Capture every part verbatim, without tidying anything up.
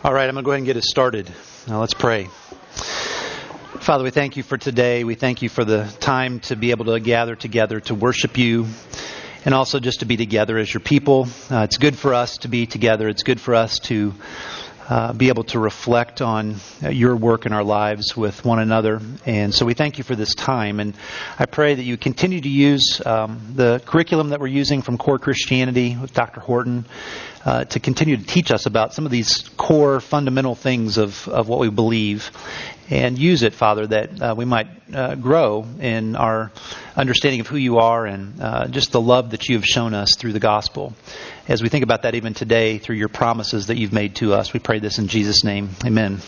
All right, I'm going to go ahead and get us started. Now let's pray. Father, we thank you for today. We thank you for the time to be able to gather together to worship you and also just to be together as your people. Uh, it's good for us to be together. It's good for us to uh, be able to reflect on uh, your work in our lives with one another. And so we thank you for this time. And I pray that you continue to use um, the curriculum that we're using from Core Christianity with Doctor Horton Uh, to continue to teach us about some of these core fundamental things of, of what we believe, and use it, Father, that uh, we might uh, grow in our understanding of who you are and uh, just the love that you have shown us through the gospel. As we think about that even today through your promises that you've made to us, we pray this in Jesus' name. Amen.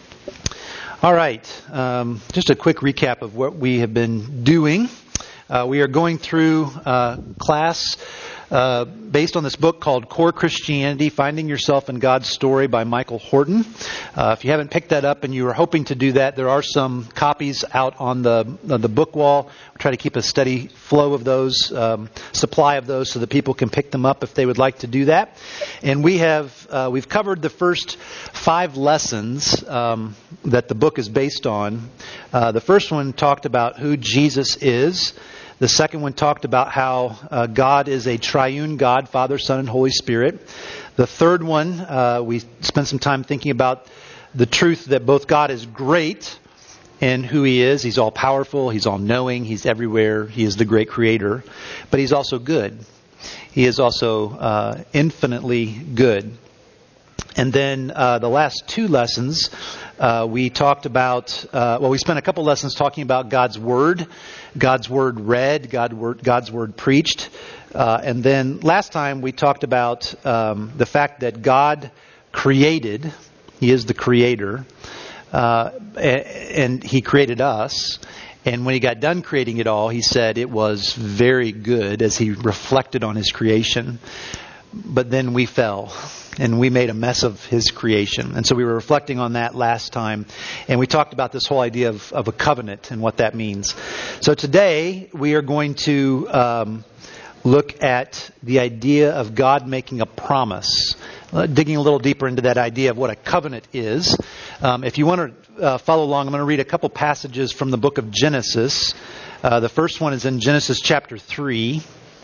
All right. Um, just a quick recap of what we have been doing. Uh, we are going through uh, class Uh, based on this book called Core Christianity, Finding Yourself in God's Story by Michael Horton. Uh, if you haven't picked that up and you are hoping to do that, there are some copies out on the on the book wall. We try to keep a steady flow of those, um, supply of those, so that people can pick them up if they would like to do that. And we have uh, we've covered the first five lessons um, that the book is based on. Uh, the first one talked about who Jesus is. The second one talked about how uh, God is a triune God, Father, Son, and Holy Spirit. The third one, uh, we spent some time thinking about the truth that both God is great in who He is. He's all powerful. He's all knowing. He's everywhere. He is the great creator. But He's also good. He is also uh, infinitely good. And then uh, the last two lessons, uh, we talked about, uh, well, we spent a couple lessons talking about God's Word, God's Word read, God word, God's Word preached. Uh, and then last time we talked about um, the fact that God created, He is the Creator, uh, and He created us. And when He got done creating it all, He said it was very good as He reflected on His creation. But then we fell, and we made a mess of His creation. And so we were reflecting on that last time. And we talked about this whole idea of, of a covenant and what that means. So today we are going to um, look at the idea of God making a promise. Uh, digging a little deeper into that idea of what a covenant is. Um, if you want to uh, follow along, I'm going to read a couple passages from the book of Genesis. Uh, the first one is in Genesis chapter three.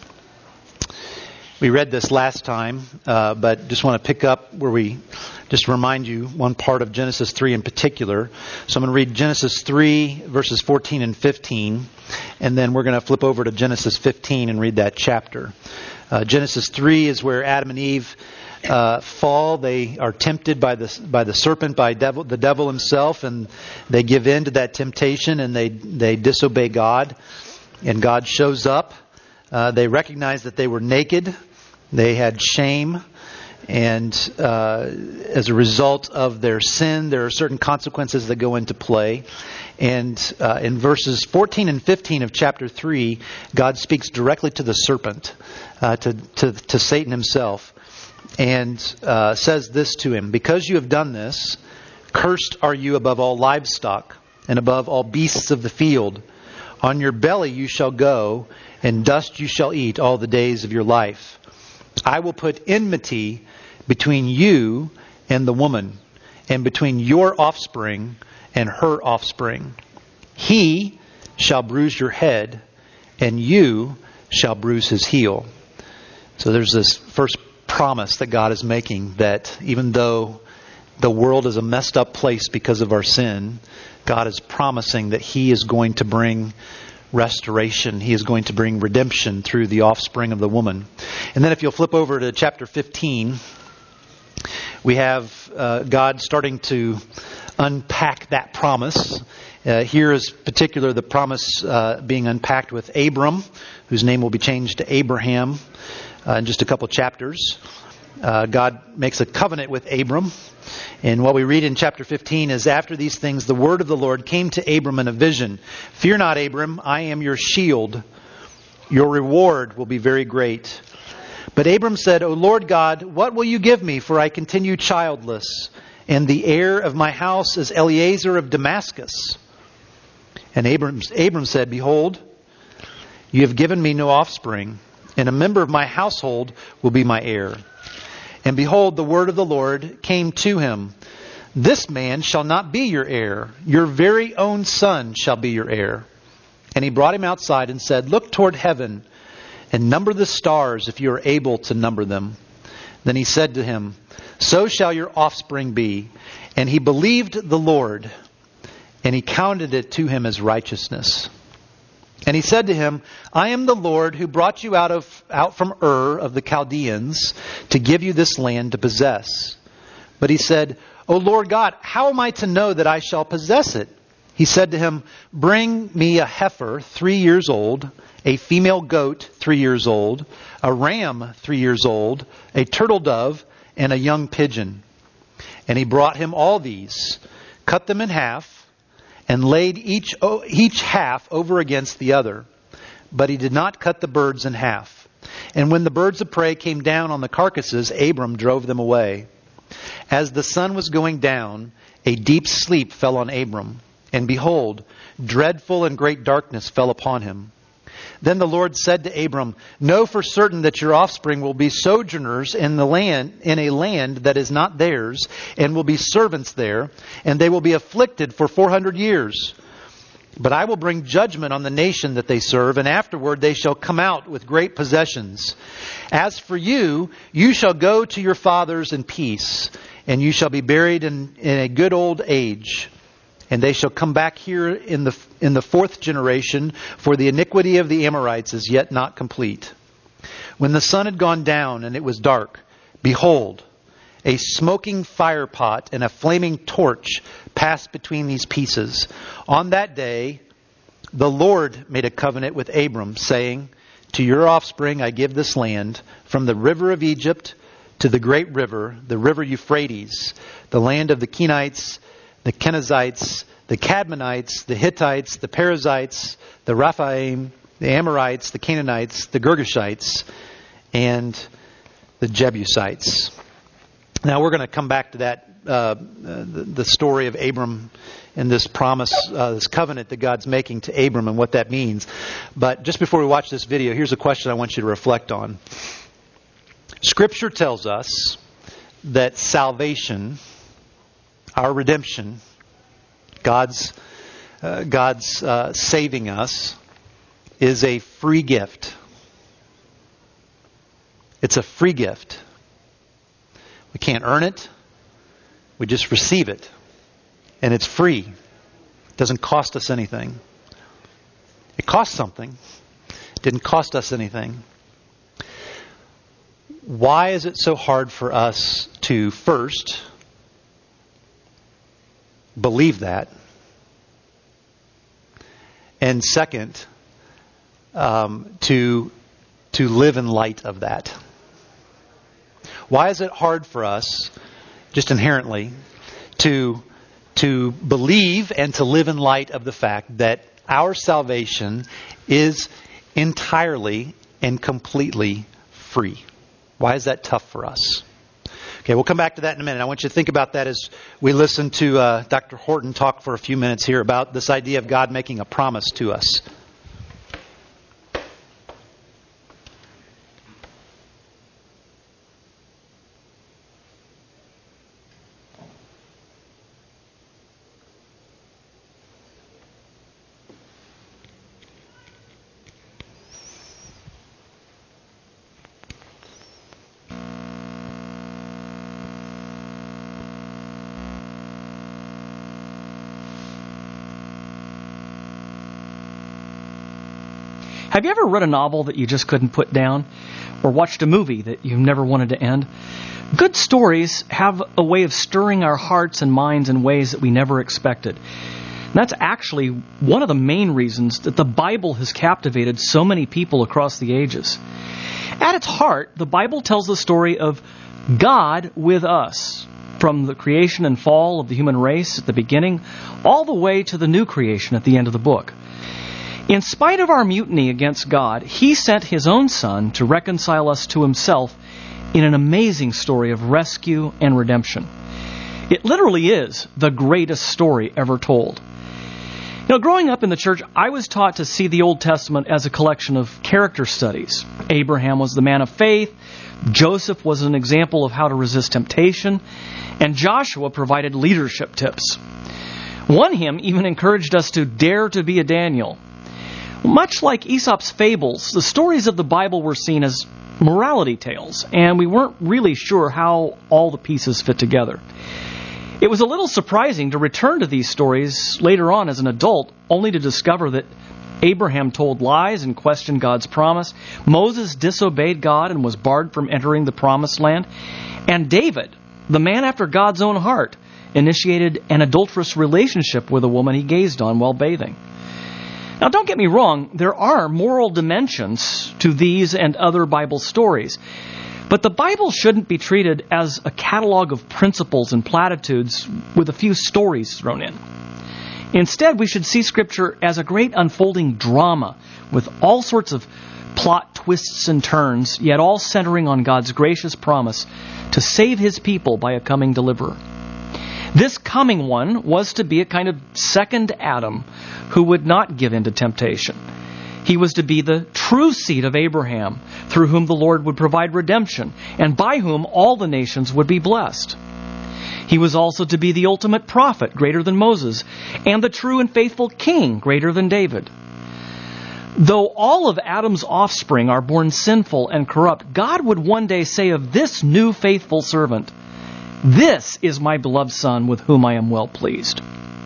We read this last time, uh, but just want to pick up where we just remind you one part of Genesis three in particular. So I'm going to read Genesis three, verses fourteen and fifteen, and then we're going to flip over to Genesis fifteen and read that chapter. Uh, Genesis three is where Adam and Eve uh, fall. They are tempted by the by the serpent, by devil, the devil himself, and they give in to that temptation and they they disobey God, and God shows up. Uh, they recognized that they were naked. They had shame. And uh, as a result of their sin, there are certain consequences that go into play. And uh, in verses fourteen and fifteen of chapter three, God speaks directly to the serpent, uh, to, to, to Satan himself, and uh, says this to him: "Because you have done this, cursed are you above all livestock and above all beasts of the field. On your belly you shall go, and dust you shall eat all the days of your life. I will put enmity between you and the woman, and between your offspring and her offspring. He shall bruise your head, and you shall bruise his heel." So there's this first promise that God is making, that even though the world is a messed up place because of our sin, God is promising that He is going to bring restoration. He is going to bring redemption through the offspring of the woman. And then if you'll flip over to chapter fifteen, we have uh, God starting to unpack that promise. Uh, here is particular the promise uh, being unpacked with Abram, whose name will be changed to Abraham uh, in just a couple chapters. Uh, God makes a covenant with Abram. And what we read in chapter fifteen is, "After these things, the word of the Lord came to Abram in a vision. 'Fear not, Abram, I am your shield. Your reward will be very great.' But Abram said, 'O Lord God, what will you give me? For I continue childless, and the heir of my house is Eliezer of Damascus.' And Abram, Abram said, 'Behold, you have given me no offspring, and a member of my household will be my heir.' And behold, the word of the Lord came to him. This man shall not be your heir. Your very own son shall be your heir. And he brought him outside and said, Look toward heaven and number the stars if you are able to number them. Then he said to him, So shall your offspring be. And he believed the Lord, and he counted it to him as righteousness. And he said to him, I am the Lord who brought you out of out from Ur of the Chaldeans to give you this land to possess. But he said, O Lord God, how am I to know that I shall possess it? He said to him, Bring me a heifer three years old, a female goat three years old, a ram three years old, a turtle dove, and a young pigeon. And he brought him all these, cut them in half, and laid each each half over against the other. But he did not cut the birds in half. And when the birds of prey came down on the carcasses, Abram drove them away. As the sun was going down, a deep sleep fell on Abram. And behold, dreadful and great darkness fell upon him. Then the Lord said to Abram, Know for certain that your offspring will be sojourners in the land, in a land that is not theirs, and will be servants there, and they will be afflicted for four hundred years. But I will bring judgment on the nation that they serve, and afterward they shall come out with great possessions. As for you, you shall go to your fathers in peace, and you shall be buried in, in a good old age. And they shall come back here in the in the fourth generation, for the iniquity of the Amorites is yet not complete. When the sun had gone down and it was dark, behold, a smoking fire pot and a flaming torch passed between these pieces. On that day, the Lord made a covenant with Abram, saying, To your offspring I give this land, from the river of Egypt to the great river, the river Euphrates, the land of the Kenites, the Kenizzites, the Cadmonites, the Hittites, the Perizzites, the Rephaim, the Amorites, the Canaanites, the Girgashites, and the Jebusites. Now we're going to come back to that, uh, the, the story of Abram and this promise, uh, this covenant that God's making to Abram and what that means. But just before we watch this video, here's a question I want you to reflect on. Scripture tells us that salvation, our redemption, God's uh, God's uh, saving us, is a free gift. It's a free gift. We can't earn it. We just receive it. And it's free. It doesn't cost us anything. It costs something. It didn't cost us anything. Why is it so hard for us to first believe that? And second, um, to to live in light of that. Why is it hard for us, just inherently, to to believe and to live in light of the fact that our salvation is entirely and completely free? Why is that tough for us? Okay, we'll come back to that in a minute. I want you to think about that as we listen to uh, Doctor Horton talk for a few minutes here about this idea of God making a promise to us. Have you ever read a novel that you just couldn't put down? Or watched a movie that you never wanted to end? Good stories have a way of stirring our hearts and minds in ways that we never expected. And that's actually one of the main reasons that the Bible has captivated so many people across the ages. At its heart, the Bible tells the story of God with us, from the creation and fall of the human race at the beginning, all the way to the new creation at the end of the book. In spite of our mutiny against God, He sent His own Son to reconcile us to Himself in an amazing story of rescue and redemption. It literally is the greatest story ever told. You know, growing up in the church, I was taught to see the Old Testament as a collection of character studies. Abraham was the man of faith, Joseph was an example of how to resist temptation, and Joshua provided leadership tips. One hymn even encouraged us to dare to be a Daniel. Much like Aesop's fables, the stories of the Bible were seen as morality tales, and we weren't really sure how all the pieces fit together. It was a little surprising to return to these stories later on as an adult, only to discover that Abraham told lies and questioned God's promise, Moses disobeyed God and was barred from entering the promised land, and David, the man after God's own heart, initiated an adulterous relationship with a woman he gazed on while bathing. Now, don't get me wrong, there are moral dimensions to these and other Bible stories. But the Bible shouldn't be treated as a catalog of principles and platitudes with a few stories thrown in. Instead, we should see Scripture as a great unfolding drama with all sorts of plot twists and turns, yet all centering on God's gracious promise to save His people by a coming deliverer. This coming one was to be a kind of second Adam who would not give in to temptation. He was to be the true seed of Abraham, through whom the Lord would provide redemption, and by whom all the nations would be blessed. He was also to be the ultimate prophet, greater than Moses, and the true and faithful king, greater than David. Though all of Adam's offspring are born sinful and corrupt, God would one day say of this new faithful servant, "This is my beloved Son, with whom I am well pleased."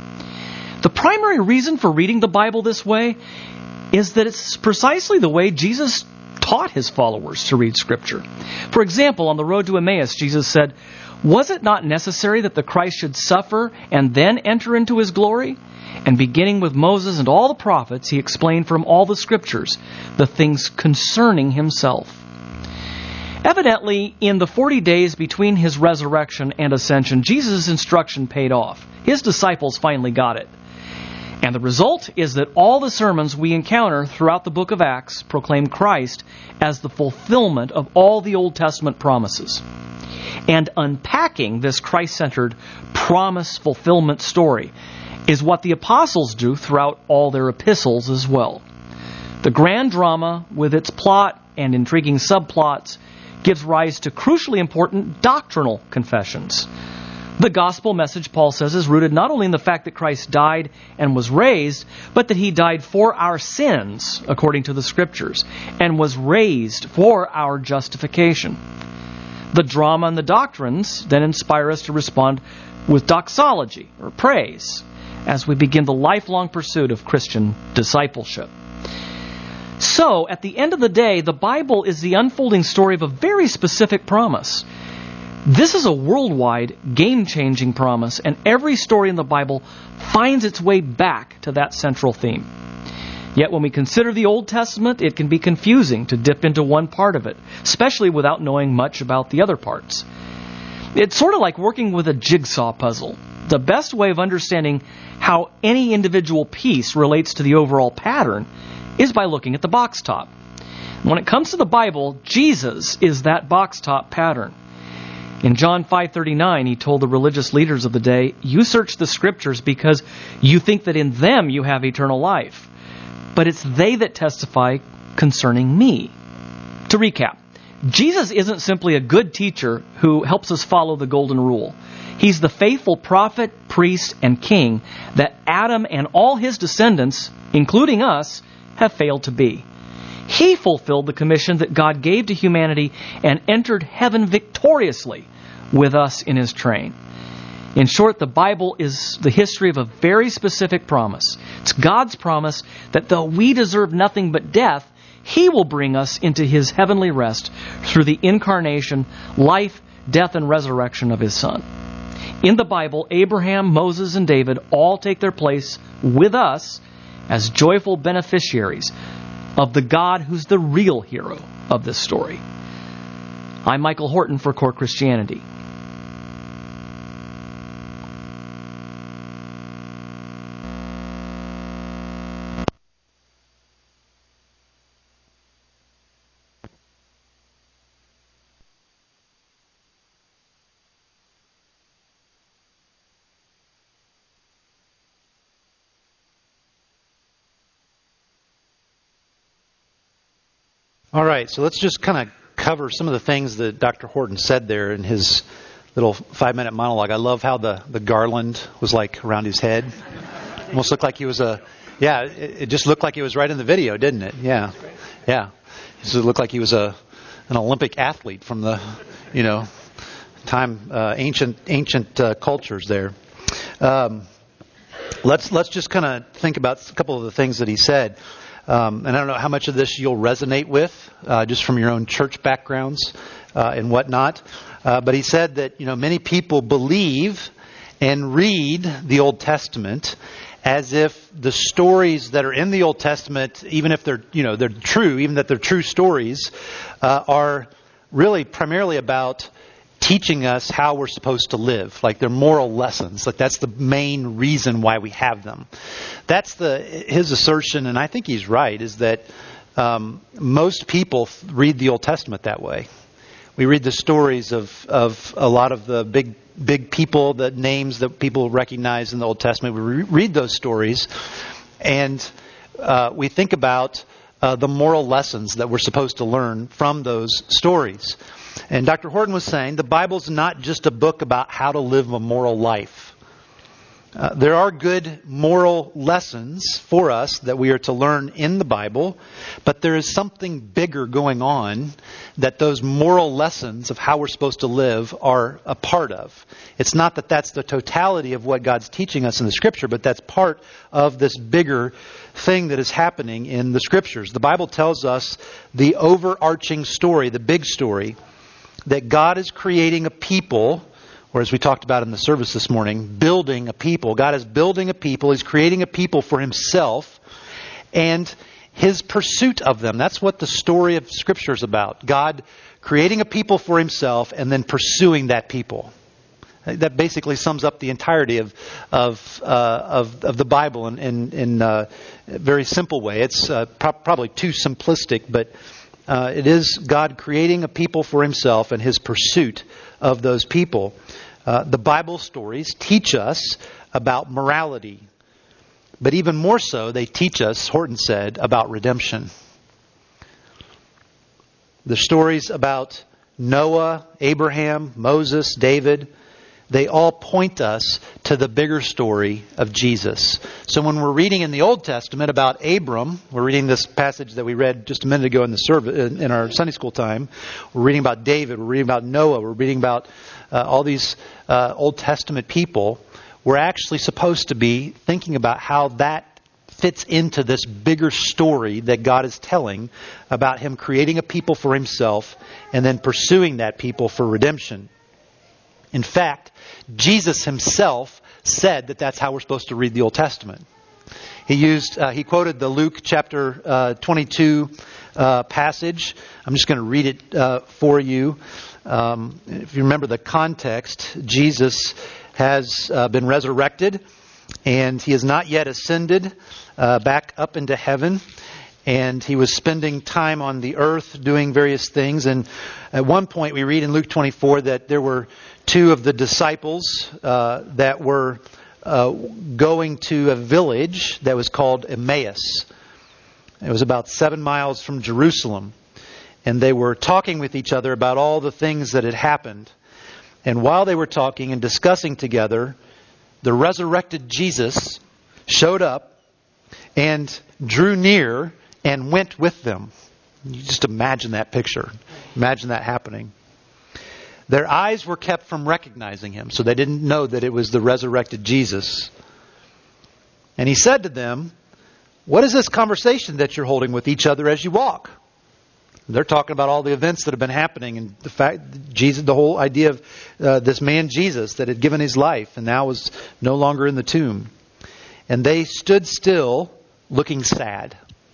The primary reason for reading the Bible this way is that it's precisely the way Jesus taught His followers to read Scripture. For example, on the road to Emmaus, Jesus said, "Was it not necessary that the Christ should suffer and then enter into His glory?" And beginning with Moses and all the prophets, He explained from all the Scriptures the things concerning Himself. Evidently, in the forty days between His resurrection and ascension, Jesus' instruction paid off. His disciples finally got it. And the result is that all the sermons we encounter throughout the book of Acts proclaim Christ as the fulfillment of all the Old Testament promises. And unpacking this Christ-centered promise fulfillment story is what the apostles do throughout all their epistles as well. The grand drama, with its plot and intriguing subplots, gives rise to crucially important doctrinal confessions. The gospel message, Paul says, is rooted not only in the fact that Christ died and was raised, but that He died for our sins, according to the Scriptures, and was raised for our justification. The drama and the doctrines then inspire us to respond with doxology, or praise, as we begin the lifelong pursuit of Christian discipleship. So, at the end of the day, the Bible is the unfolding story of a very specific promise. This is a worldwide, game-changing promise, and every story in the Bible finds its way back to that central theme. Yet when we consider the Old Testament, it can be confusing to dip into one part of it, especially without knowing much about the other parts. It's sort of like working with a jigsaw puzzle. The best way of understanding how any individual piece relates to the overall pattern is by looking at the box top. When it comes to the Bible, Jesus is that box top pattern. In John five thirty-nine, He told the religious leaders of the day, "You search the Scriptures because you think that in them you have eternal life. But it's they that testify concerning me." To recap, Jesus isn't simply a good teacher who helps us follow the golden rule. He's the faithful prophet, priest, and king that Adam and all his descendants, including us, have failed to be. He fulfilled the commission that God gave to humanity and entered heaven victoriously with us in His train. In short, the Bible is the history of a very specific promise. It's God's promise that though we deserve nothing but death, He will bring us into His heavenly rest through the incarnation, life, death, and resurrection of His Son. In the Bible, Abraham, Moses, and David all take their place with us as joyful beneficiaries of the God who's the real hero of this story. I'm Michael Horton for Core Christianity. All right, so let's just kind of cover some of the things that Doctor Horton said there in his little five-minute monologue. I love how the, the garland was like around his head. Almost looked like he was a, yeah, it, it just looked like he was right in the video, didn't it? Yeah, yeah. It just looked like he was a an Olympic athlete from the, you know, time, uh, ancient ancient uh, cultures there. Um, let's let's just kind of think about a couple of the things that he said. Um, and I don't know how much of this you'll resonate with, uh, just from your own church backgrounds uh, and whatnot. Uh, but he said that, you know, many people believe and read the Old Testament as if the stories that are in the Old Testament, even if they're, you know, they're true, even that they're true stories, uh, are really primarily about teaching us how we're supposed to live. Like they're moral lessons. Like that's the main reason why we have them. That's the his assertion, and I think he's right, is that um, most people read the Old Testament that way. We read the stories of, of a lot of the big big people, the names that people recognize in the Old Testament. We re- read those stories, and uh, we think about uh, the moral lessons that we're supposed to learn from those stories. And Doctor Horton was saying the Bible's not just a book about how to live a moral life. Uh, there are good moral lessons for us that we are to learn in the Bible, but there is something bigger going on that those moral lessons of how we're supposed to live are a part of. It's not that that's the totality of what God's teaching us in the Scripture, but that's part of this bigger thing that is happening in the Scriptures. The Bible tells us the overarching story, the big story, that God is creating a people, or as we talked about in the service this morning, building a people. God is building a people. He's creating a people for Himself and His pursuit of them. That's what the story of Scripture is about. God creating a people for Himself and then pursuing that people. That basically sums up the entirety of of uh, of, of the Bible in in, in uh, a very simple way. It's uh, pro- probably too simplistic, but uh, it is God creating a people for Himself and His pursuit of those people. Uh, the Bible stories teach us about morality, but even more so, they teach us, Horton said, about redemption. The stories about Noah, Abraham, Moses, David, they all point us to the bigger story of Jesus. So when we're reading in the Old Testament about Abram, we're reading this passage that we read just a minute ago in the service, in our Sunday school time. We're reading about David. We're reading about Noah. We're reading about uh, all these uh, Old Testament people. We're actually supposed to be thinking about how that fits into this bigger story that God is telling about Him creating a people for Himself and then pursuing that people for redemption. In fact, Jesus Himself said that that's how we're supposed to read the Old Testament. He used, uh, he quoted the Luke chapter uh, twenty-two uh, passage. I'm just going to read it uh, for you. Um, if you remember the context, Jesus has uh, been resurrected, and He has not yet ascended uh, back up into heaven. And He was spending time on the earth doing various things. And at one point we read in Luke twenty-four that there were two of the disciples uh, that were uh, going to a village that was called Emmaus. It was about seven miles from Jerusalem. And they were talking with each other about all the things that had happened. And while they were talking and discussing together, the resurrected Jesus showed up and drew near and went with them. You just imagine that picture. Imagine that happening. Their eyes were kept from recognizing Him, so they didn't know that it was the resurrected Jesus. And He said to them, "What is this conversation that you're holding with each other as you walk?" They're talking about all the events that have been happening and the fact that Jesus, the whole idea of uh, this man Jesus that had given his life and now was no longer in the tomb. And they stood still, looking sad.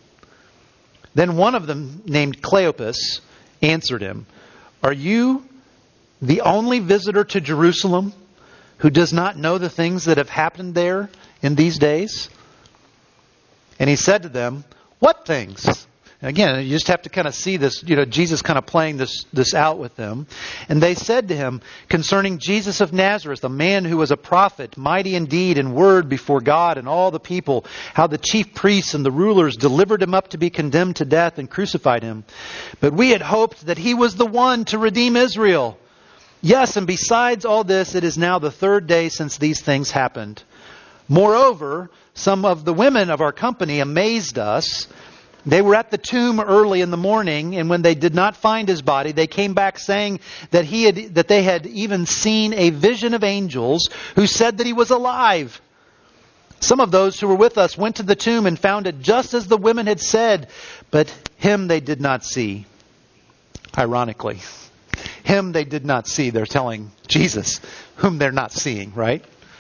Then one of them, named Cleopas, answered him, "Are you the only visitor to Jerusalem who does not know the things that have happened there in these days?" And he said to them, "What things?" Again, you just have to kind of see this, you know, Jesus kind of playing this, this out with them. And they said to him, concerning Jesus of Nazareth, a man who was a prophet, mighty in deed and word before God and all the people, how the chief priests and the rulers delivered him up to be condemned to death and crucified him. But we had hoped that he was the one to redeem Israel. Yes, and besides all this, it is now the third day since these things happened. Moreover, some of the women of our company amazed us. They were at the tomb early in the morning, and when they did not find his body, they came back saying that he had, that they had even seen a vision of angels who said that he was alive. Some of those who were with us went to the tomb and found it just as the women had said, but him they did not see. Ironically, him they did not see. They're telling Jesus, whom they're not seeing, right?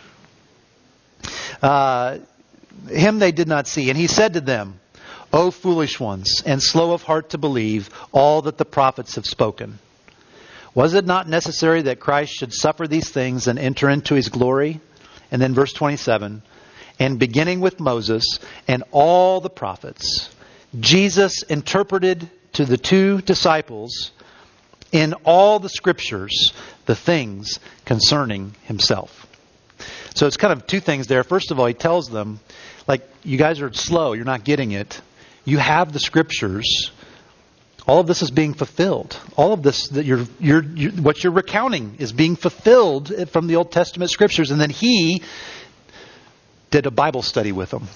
Uh, him they did not see. And he said to them, O foolish ones, and slow of heart to believe all that the prophets have spoken. Was it not necessary that Christ should suffer these things and enter into his glory? And then verse twenty-seven, and beginning with Moses and all the prophets, Jesus interpreted to the two disciples in all the scriptures the things concerning himself. So it's kind of two things there. First of all, he tells them, like, you guys are slow, you're not getting it. You have the scriptures. All of this is being fulfilled. All of this that you're, you're, you're, what you're recounting is being fulfilled from the Old Testament scriptures. And then he did a Bible study with them.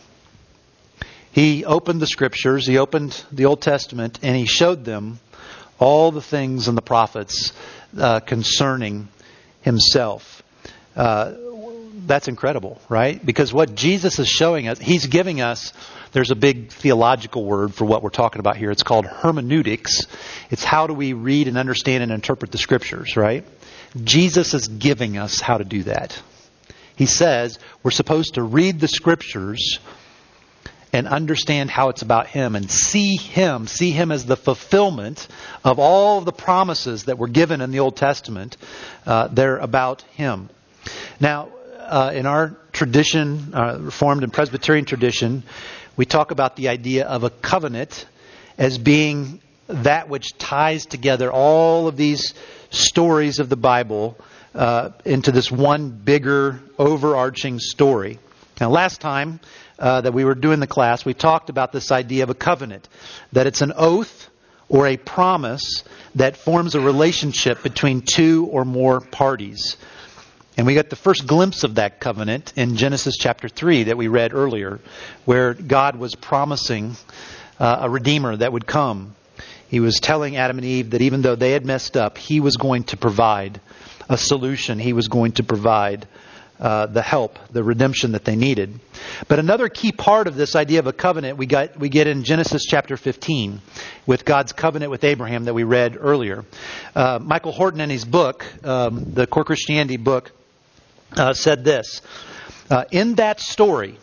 He opened the scriptures, he opened the Old Testament, and he showed them all the things in the prophets uh, concerning himself. Uh, that's incredible, right? Because what Jesus is showing us, he's giving us, there's a big theological word for what we're talking about here. It's called hermeneutics. It's how do we read and understand and interpret the scriptures, right? Jesus is giving us how to do that. He says we're supposed to read the scriptures and understand how it's about him and see him, see him as the fulfillment of all of the promises that were given in the Old Testament. Uh, they're about him. Now, uh, in our tradition, uh, Reformed and Presbyterian tradition, we talk about the idea of a covenant as being that which ties together all of these stories of the Bible uh, into this one bigger, overarching story. Now, last time uh, that we were doing the class, we talked about this idea of a covenant, that it's an oath or a promise that forms a relationship between two or more parties. And we got the first glimpse of that covenant in Genesis chapter three that we read earlier, where God was promising uh, a Redeemer that would come. He was telling Adam and Eve that even though they had messed up, He was going to provide a solution. He was going to provide uh, the help, the redemption that they needed. But another key part of this idea of a covenant we got we get in Genesis chapter fifteen with God's covenant with Abraham that we read earlier. Uh, Michael Horton in his book, um, the Core Christianity book, Uh, said this, uh, in that story,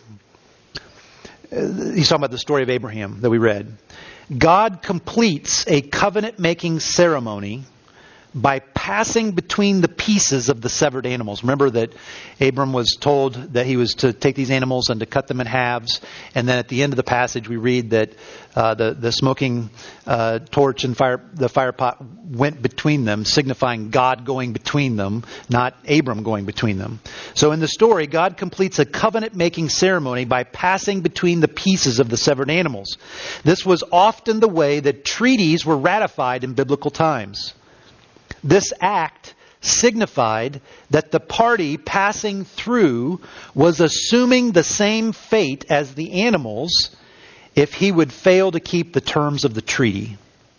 uh, he's talking about the story of Abraham that we read, God completes a covenant-making ceremony by passing between the pieces of the severed animals. Remember that Abram was told that he was to take these animals and to cut them in halves. And then at the end of the passage, we read that uh, the the smoking uh, torch and fire the fire pot went between them, signifying God going between them, not Abram going between them. So in the story, God completes a covenant-making ceremony by passing between the pieces of the severed animals. This was often the way that treaties were ratified in biblical times. This act signified that the party passing through was assuming the same fate as the animals if he would fail to keep the terms of the treaty.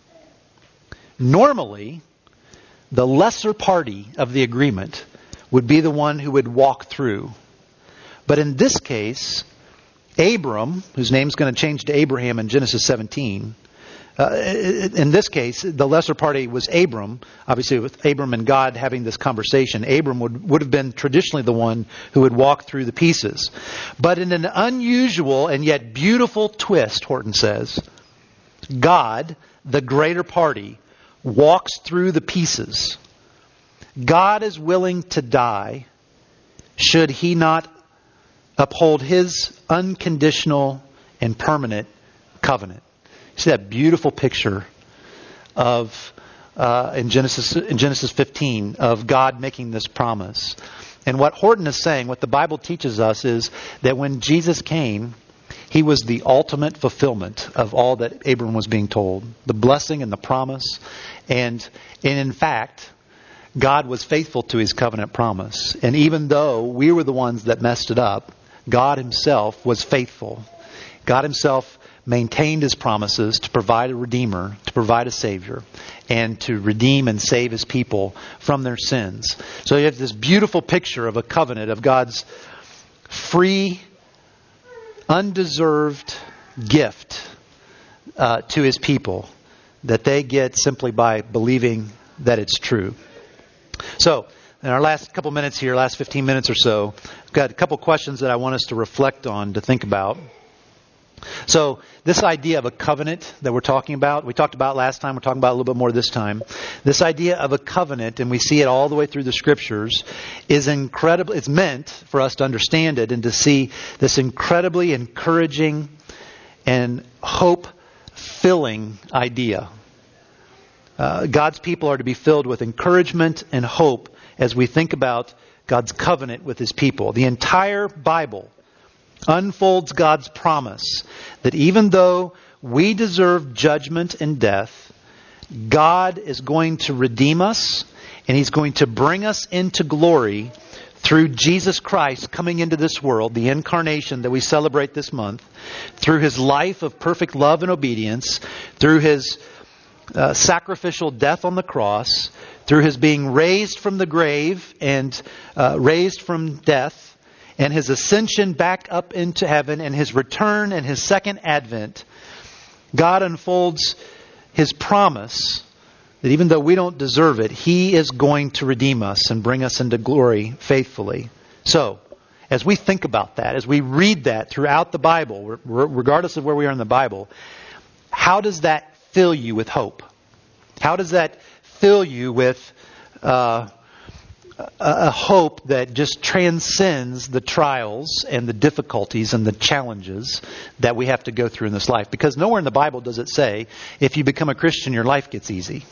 Normally, the lesser party of the agreement would be the one who would walk through. But in this case, Abram, whose name's going to change to Abraham in Genesis seventeen, Uh, in this case, the lesser party was Abram. Obviously, with Abram and God having this conversation, Abram would, would have been traditionally the one who would walk through the pieces. But in an unusual and yet beautiful twist, Horton says, God, the greater party, walks through the pieces. God is willing to die should he not uphold his unconditional and permanent covenant. See that beautiful picture of uh, in Genesis in Genesis fifteen of God making this promise. And what Horton is saying, what the Bible teaches us, is that when Jesus came, He was the ultimate fulfillment of all that Abram was being told. The blessing and the promise. And, and in fact, God was faithful to His covenant promise. And even though we were the ones that messed it up, God Himself was faithful. God Himself maintained His promises to provide a Redeemer, to provide a Savior, and to redeem and save His people from their sins. So you have this beautiful picture of a covenant of God's free, undeserved gift uh, to His people that they get simply by believing that it's true. So, in our last couple minutes here, last fifteen minutes or so, I've got a couple questions that I want us to reflect on, to think about. So, this idea of a covenant that we're talking about, we talked about last time, we're talking about a little bit more this time. This idea of a covenant, and we see it all the way through the Scriptures, is incredible. It's meant for us to understand it and to see this incredibly encouraging and hope-filling idea. Uh, God's people are to be filled with encouragement and hope as we think about God's covenant with His people. The entire Bible unfolds God's promise that even though we deserve judgment and death, God is going to redeem us, and He's going to bring us into glory through Jesus Christ coming into this world, the incarnation that we celebrate this month, through His life of perfect love and obedience, through His uh, sacrificial death on the cross, through His being raised from the grave and uh, raised from death, and His ascension back up into heaven, and His return and His second advent. God unfolds His promise that even though we don't deserve it, He is going to redeem us and bring us into glory faithfully. So, as we think about that, as we read that throughout the Bible, regardless of where we are in the Bible, how does that fill you with hope? How does that fill you with uh, a hope that just transcends the trials and the difficulties and the challenges that we have to go through in this life? Because nowhere in the Bible does it say, if you become a Christian, your life gets easy.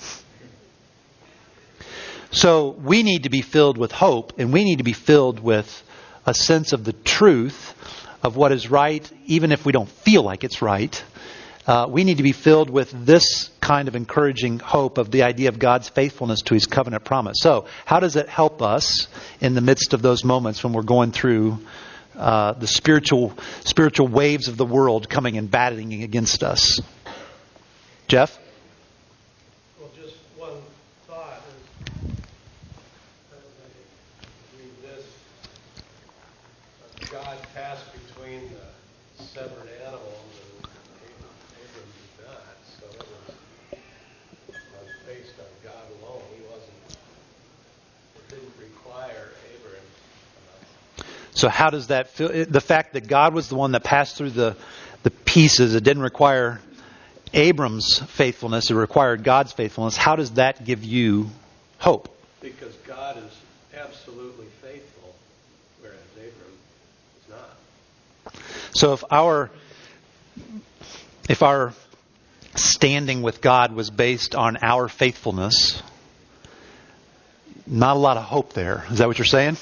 So we need to be filled with hope, and we need to be filled with a sense of the truth of what is right, even if we don't feel like it's right. Uh, we need to be filled with this kind of encouraging hope of the idea of God's faithfulness to His covenant promise. So, how does it help us in the midst of those moments when we're going through uh, the spiritual spiritual waves of the world coming and battering against us? Jeff? Well, just one thought is, as I read this, uh, God passed between the severed animals, and Abram did not. So it was, was based on God alone. He wasn't, it didn't require Abram. So how does that feel? The fact that God was the one that passed through the, the pieces, it didn't require Abram's faithfulness, it required God's faithfulness. How does that give you hope? Because God is absolutely faithful, whereas Abram is not. So if our if our standing with God was based on our faithfulness, not a lot of hope there. Is that what you're saying?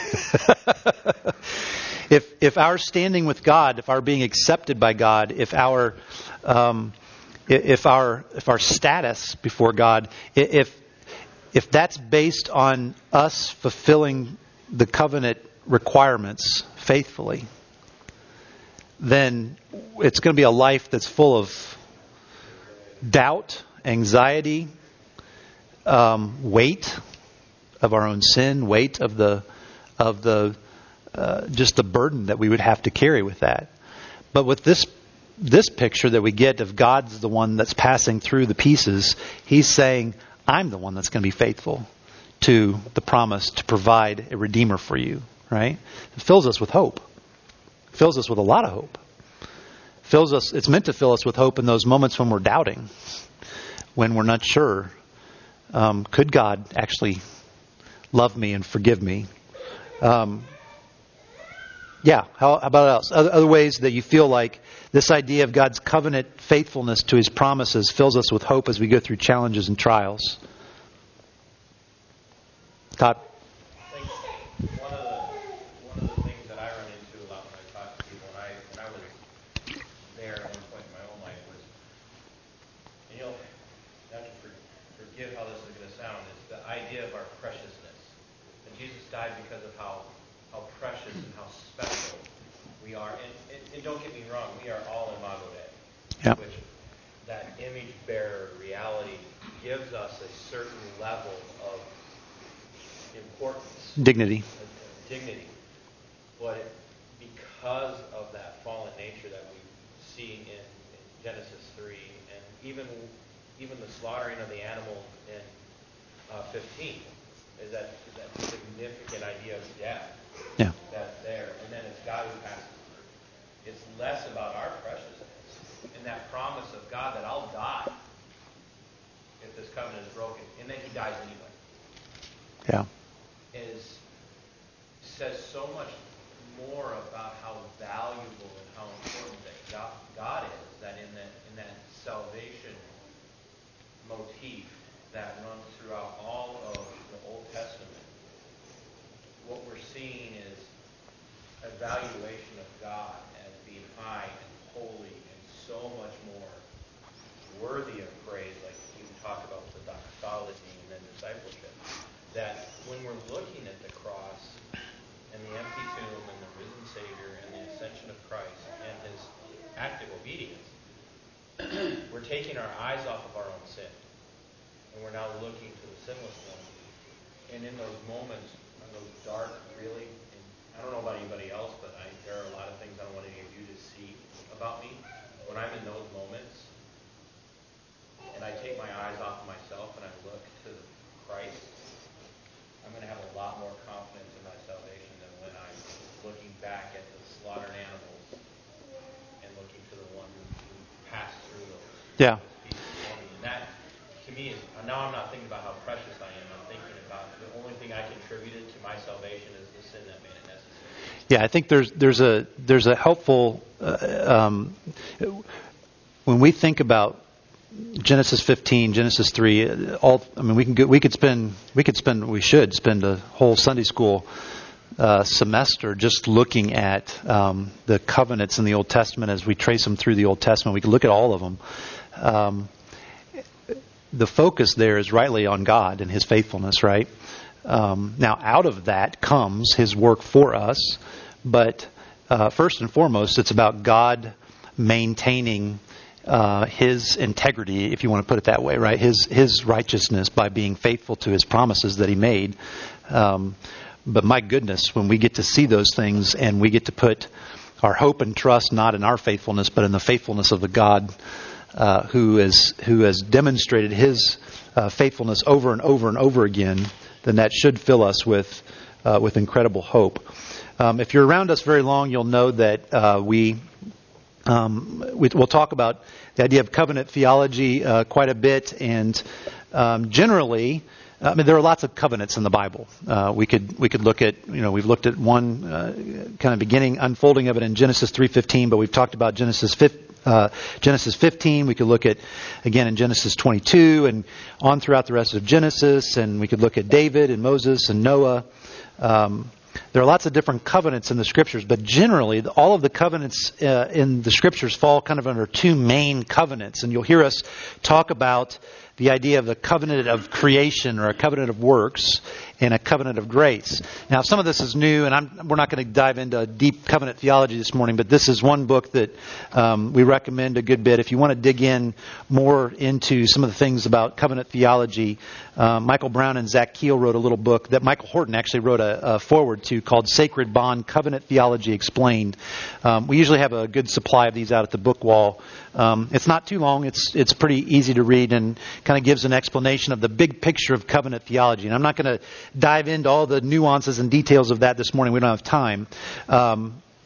if if our standing with God, if our being accepted by God, if our um, if our if our status before God, if if that's based on us fulfilling the covenant requirements faithfully, then it's going to be a life that's full of doubt, anxiety, um, weight of our own sin, weight of the of the uh, just the burden that we would have to carry with that. But with this this picture that we get of God's the one that's passing through the pieces, He's saying, I'm the one that's going to be faithful to the promise to provide a Redeemer for you. Right? It fills us with hope. It fills us with a lot of hope. It fills us. It's meant to fill us with hope in those moments when we're doubting, when we're not sure. Um, could God actually love me and forgive me? Um, Yeah, how, how about else? Other, other ways that you feel like this idea of God's covenant faithfulness to His promises fills us with hope as we go through challenges and trials. Todd? I think one of the one of the things that I run into a lot when I talk to people, and I when I was there at one point in my own life was, and you'll have to for, forgive how this is going to sound, is the idea of our preciousness. And Jesus died because of how how precious and how special we are. And, and, and don't get me wrong, we are all Imago Dei, Yeah. which that image bearer reality gives us a certain level of importance, Dignity. of, of dignity. But it, because of that fallen nature that we see in, in Genesis three, and even even the slaughtering of the animal in uh, fifteen, is that is that significant idea of death. Yeah. That's there, and then it's God who passes through. It's less about our preciousness and that promise of God that I'll die if this covenant is broken, and then He dies anyway. Yeah. Is says so much more about how valuable and how important that God, God is. That in that in that salvation motif that runs throughout all of the Old Testament, what we're seeing is a valuation of God as being high and holy and so much more worthy of praise, like you talk about with the doxology and then discipleship. That when we're looking at the cross and the empty tomb and the risen Savior and the ascension of Christ and His active obedience, we're taking our eyes off of our own sin. And we're now looking to the sinless one. And in those moments, in those dark, really, and I don't know about anybody else, but I, there are a lot of things I don't want any of you to see about me. When I'm in those moments, and I take my eyes off of myself and I look to Christ, I'm going to have a lot more confidence in my salvation than when I'm looking back at the slaughtered animals and looking to the one who, who passed through those. Yeah. Those pieces for me. And that, to me, is now I'm not thinking about how precious I am. I'm thinking about the only thing I contributed to my salvation is the sin that made it necessary. Yeah, I think there's there's a there's a helpful uh, um, when we think about Genesis fifteen, Genesis three, all I mean we can go, we could spend we could spend we should spend a whole Sunday school uh, semester just looking at um, the covenants in the Old Testament as we trace them through the Old Testament. We could look at all of them. Um, the focus there is rightly on God and His faithfulness, right? Um, now, out of that comes His work for us, but uh, first and foremost, it's about God maintaining uh, His integrity, if you want to put it that way, right? His His righteousness by being faithful to His promises that He made. Um, but my goodness, when we get to see those things and we get to put our hope and trust not in our faithfulness, but in the faithfulness of the God uh, who is who has demonstrated His uh, faithfulness over and over and over again, then that should fill us with uh, with incredible hope. Um, if you're around us very long, you'll know that uh, we, um, we we'll talk about the idea of covenant theology uh, quite a bit, and um, generally, I mean, there are lots of covenants in the Bible. Uh, we could we could look at you know we've looked at one uh, kind of beginning unfolding of it in Genesis three fifteen, but we've talked about Genesis fifteen. Uh, Genesis fifteen, we could look at, again, in Genesis twenty-two and on throughout the rest of Genesis, and we could look at David and Moses and Noah. Um, there are lots of different covenants in the Scriptures, but generally all of the covenants uh, in the Scriptures fall kind of under two main covenants, and you'll hear us talk about the idea of the covenant of creation or a covenant of works and a covenant of grace. Now, some of this is new, and I'm, we're not going to dive into deep covenant theology this morning, but this is one book that um, we recommend a good bit. If you want to dig in more into some of the things about covenant theology, uh, Michael Brown and Zach Keel wrote a little book that Michael Horton actually wrote a, a foreword to called Sacred Bond, Covenant Theology Explained. Um, we usually have a good supply of these out at the book wall. Um, it's not too long. It's it's pretty easy to read and kind of gives an explanation of the big picture of covenant theology. And I'm not going to dive into all the nuances and details of that this morning. We don't have time. Um,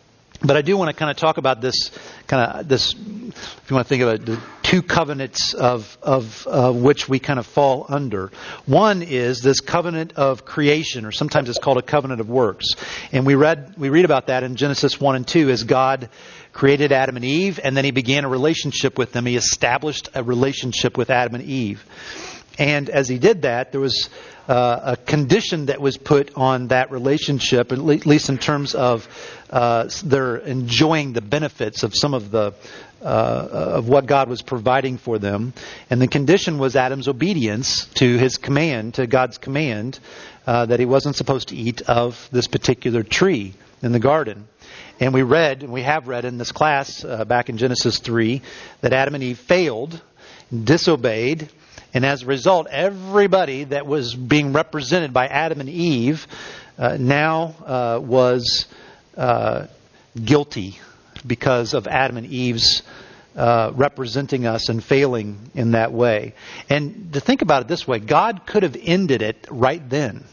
But I do want to kind of talk about this kind of this, if you want to think of it, the two covenants of of uh, which we kind of fall under. One is this covenant of creation, or sometimes it's called a covenant of works. And we read we read about that in Genesis one and two as God created Adam and Eve, and then He began a relationship with them. He established a relationship with Adam and Eve. And as He did that, there was uh, a condition that was put on that relationship, at least in terms of uh, they're enjoying the benefits of some of the uh, of what God was providing for them. And the condition was Adam's obedience to his command, to God's command, uh, that he wasn't supposed to eat of this particular tree in the garden. And we read, and we have read in this class uh, back in Genesis three, that Adam and Eve failed, disobeyed, and as a result, everybody that was being represented by Adam and Eve uh, now uh, was uh, guilty because of Adam and Eve's uh, representing us and failing in that way. And to think about it this way, God could have ended it right then.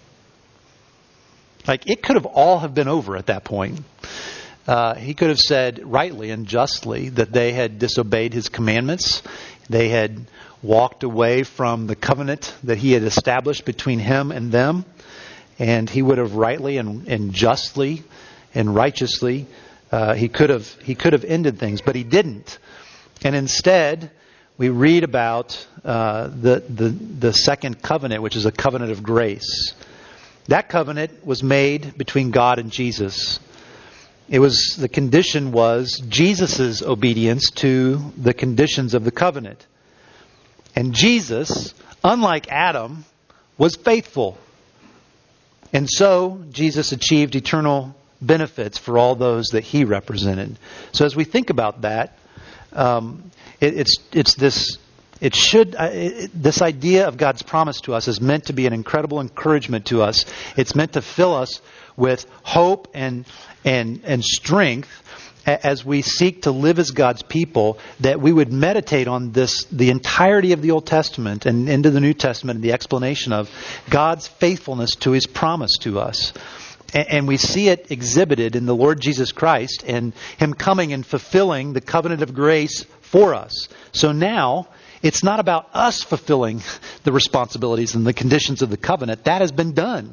Like, it could have all have been over at that point. Uh, he could have said rightly and justly that they had disobeyed His commandments. They had walked away from the covenant that He had established between Him and them. And He would have rightly and, and justly and righteously, uh, he could have he could have ended things, but He didn't. And instead, we read about uh, the, the the second covenant, which is a covenant of grace. That covenant was made between God and Jesus. It was the condition was Jesus' obedience to the conditions of the covenant. And Jesus, unlike Adam, was faithful. And so Jesus achieved eternal benefits for all those that He represented. So as we think about that, um, it, it's it's this. It should uh, it, this idea of God's promise to us is meant to be an incredible encouragement to us. It's meant to fill us with hope and and and strength as we seek to live as God's people, that we would meditate on this, the entirety of the Old Testament and into the New Testament, and the explanation of God's faithfulness to His promise to us. And, and we see it exhibited in the Lord Jesus Christ and Him coming and fulfilling the covenant of grace for us. So now, it's not about us fulfilling the responsibilities and the conditions of the covenant. That has been done.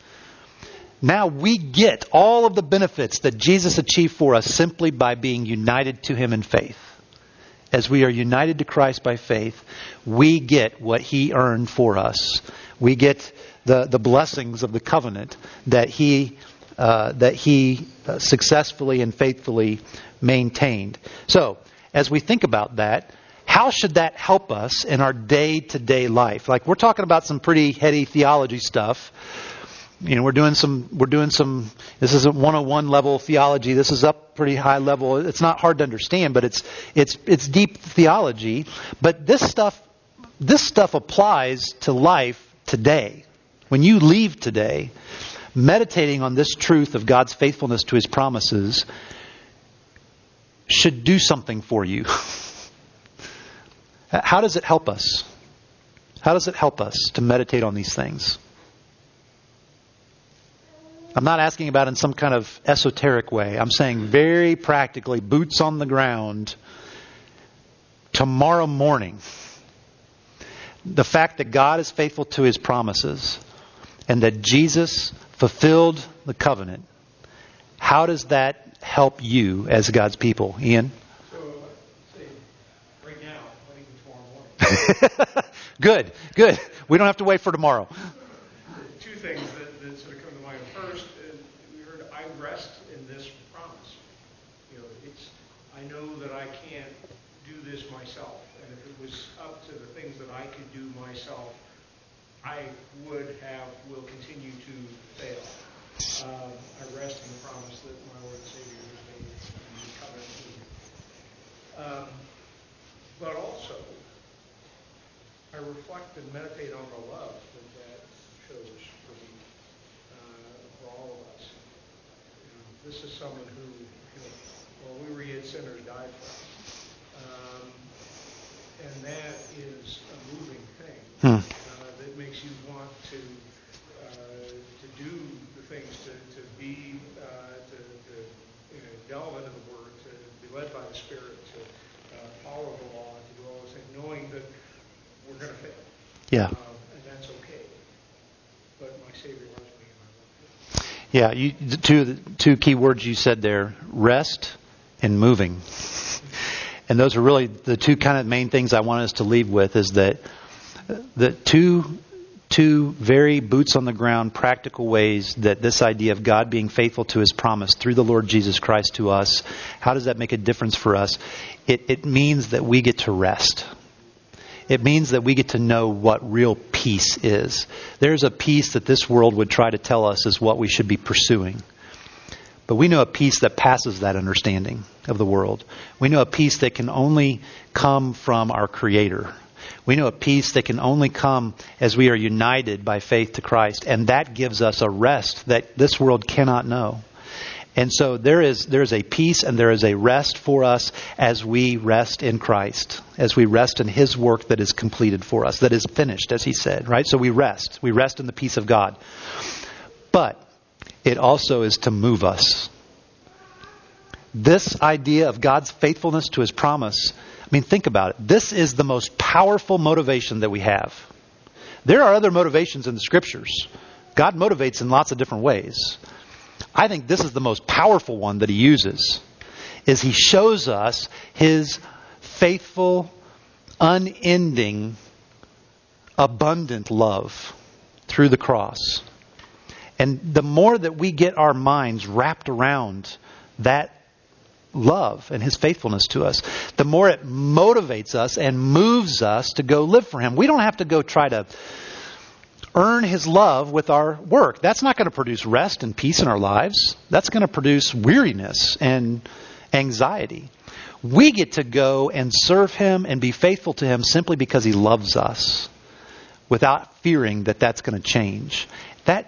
Now we get all of the benefits that Jesus achieved for us simply by being united to Him in faith. As we are united to Christ by faith, we get what He earned for us. We get the, the blessings of the covenant that He uh, that He uh, successfully and faithfully maintained. So, as we think about that, how should that help us in our day-to-day life? Like, we're talking about some pretty heady theology stuff. You know, we're doing some, we're doing some, this isn't one oh one level theology. This is up pretty high level. It's not hard to understand, but it's, it's, it's deep theology. But this stuff, this stuff applies to life today. When you leave today, meditating on this truth of God's faithfulness to His promises should do something for you. How does it help us? How does it help us to meditate on these things? I'm not asking about in some kind of esoteric way. I'm saying very practically, boots on the ground. Tomorrow morning, the fact that God is faithful to His promises and that Jesus fulfilled the covenant, how does that help you as God's people? Ian? So, uh, say, right now, not even tomorrow morning. Good, good. We don't have to wait for tomorrow. Two things that, that sort of come to mind. First, uh, we heard, I rest in this promise. You know, it's, I know that I can't do this myself. And if it was up to the things that I could do myself, I would have, will continue to fail. Um, I rest in the promise that my Lord and Savior has made in the covenant with me. Um, but also, I reflect and meditate on the love that that shows for me, uh, for all of us. You know, this is someone who, you know, while we were yet sinners, died for us. Um, and that is a moving thing Hmm. uh, that makes you want to uh, to do the things, to, to be, uh, to, to you know, led by the Spirit to uh, follow the law and to do all those things, knowing that we're going to fail. Yeah. Um, and that's okay. But my Savior loves me and I love him. Yeah, you, two, two key words you said there, rest and moving. And those are really the two kind of main things I want us to leave with, is that the two two very boots on the ground practical ways that this idea of God being faithful to His promise through the Lord Jesus Christ to us, how does that make a difference for us? It, it means that we get to rest. It means that we get to know what real peace is. There's a peace that this world would try to tell us is what we should be pursuing. But we know a peace that passes that understanding of the world. We know a peace that can only come from our Creator. We know a peace that can only come as we are united by faith to Christ. And that gives us a rest that this world cannot know. And so there is there is a peace and there is a rest for us as we rest in Christ, as we rest in His work that is completed for us, that is finished, as He said, right? So we rest. We rest in the peace of God. But it also is to move us. This idea of God's faithfulness to His promise, I mean, think about it. This is the most powerful motivation that we have. There are other motivations in the Scriptures. God motivates in lots of different ways. I think this is the most powerful one that He uses, is He shows us His faithful, unending, abundant love through the cross. And the more that we get our minds wrapped around that love and His faithfulness to us, the more it motivates us and moves us to go live for Him. We don't have to go try to earn His love with our work. That's not going to produce rest and peace in our lives. That's going to produce weariness and anxiety. We get to go and serve Him and be faithful to Him simply because He loves us, without fearing that that's going to change. That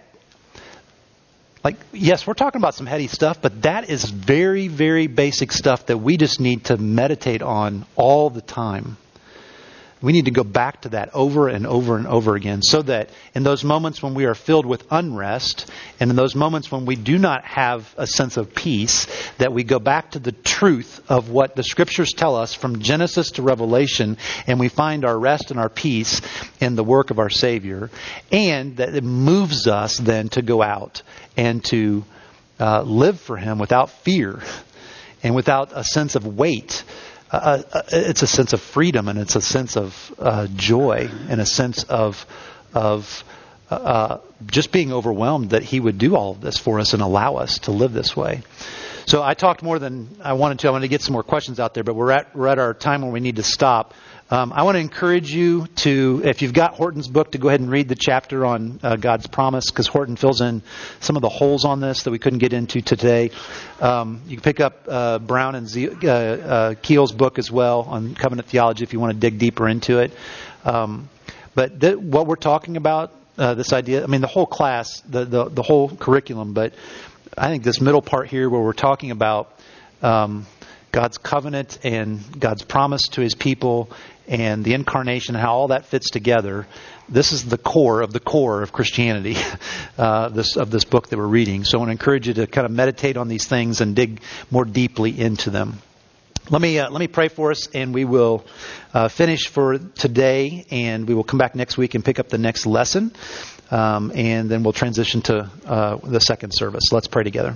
Like, yes, we're talking about some heady stuff, but that is very, very basic stuff that we just need to meditate on all the time. We need to go back to that over and over and over again, so that in those moments when we are filled with unrest, and in those moments when we do not have a sense of peace, that we go back to the truth of what the Scriptures tell us from Genesis to Revelation, and we find our rest and our peace in the work of our Savior, and that it moves us then to go out and to uh, live for Him without fear and without a sense of weight. Uh, uh, it's a sense of freedom, and it's a sense of uh, joy, and a sense of of uh, just being overwhelmed that He would do all of this for us and allow us to live this way. So I talked more than I wanted to. I wanted to get some more questions out there, but we're at we're at our time when we need to stop. Um, I want to encourage you to, if you've got Horton's book, to go ahead and read the chapter on uh, God's promise, because Horton fills in some of the holes on this that we couldn't get into today. Um, you can pick up uh, Brown and Z- uh, uh, Keel's book as well on covenant theology if you want to dig deeper into it. Um, but th- what we're talking about, uh, this idea, I mean, the whole class, the, the, the whole curriculum, but I think this middle part here where we're talking about um, God's covenant and God's promise to His people and the incarnation and how all that fits together. This is the core of the core of Christianity, uh, this of this book that we're reading. So I want to encourage you to kind of meditate on these things and dig more deeply into them. Let me uh, let me pray for us, and we will uh, finish for today, and we will come back next week and pick up the next lesson, um, and then we'll transition to uh, the second service. Let's pray together.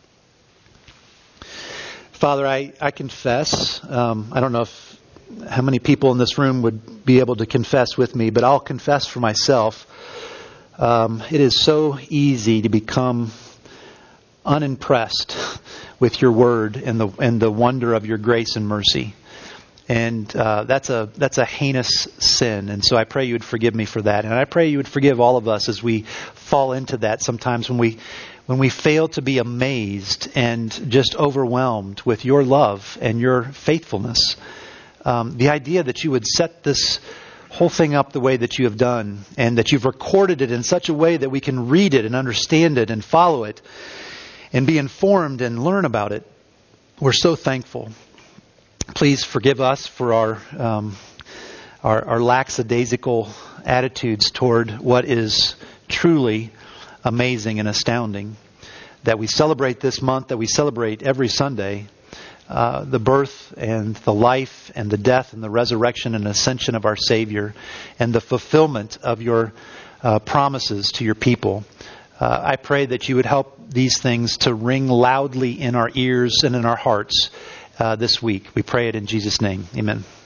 Father, I, I confess, um, I don't know if how many people in this room would be able to confess with me, but I'll confess for myself. Um, it is so easy to become unimpressed with your word and the and the wonder of your grace and mercy. And uh, that's a that's a heinous sin. And so I pray you would forgive me for that. And I pray you would forgive all of us as we fall into that sometimes when we when we fail to be amazed and just overwhelmed with your love and your faithfulness. Um, the idea that you would set this whole thing up the way that you have done, and that you've recorded it in such a way that we can read it and understand it and follow it and be informed and learn about it. We're so thankful. Please forgive us for our um, our, our lackadaisical attitudes toward what is truly amazing and astounding. That we celebrate this month, that we celebrate every Sunday, uh, the birth and the life and the death and the resurrection and ascension of our Savior and the fulfillment of your uh, promises to your people. Uh, I pray that you would help these things to ring loudly in our ears and in our hearts uh, this week. We pray it in Jesus' name. Amen.